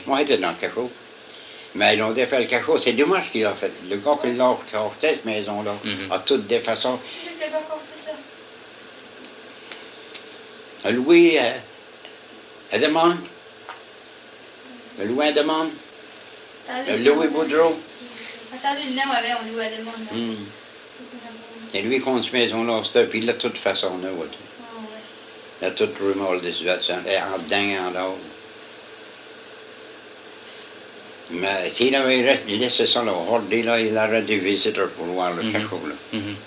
Moi, j'étais dans le cachot. Mais ils ont défait le cachot. C'est dommage qu'il a fait. Le gars qui l'a acheté, cette maison-là, a tout défait ça. C'est quoi ça? Louis, à demande. Louis à demande. Louis Boudreau. Attendez, le nom avait, on louait à demande. C'est lui qui a cette maison-là, puis il a toute façon, là. Il a tout remords de situation, en dedans et en dehors. Mais s'il avait laissé ça là, il aurait des visiteurs pour voir le cachot, là.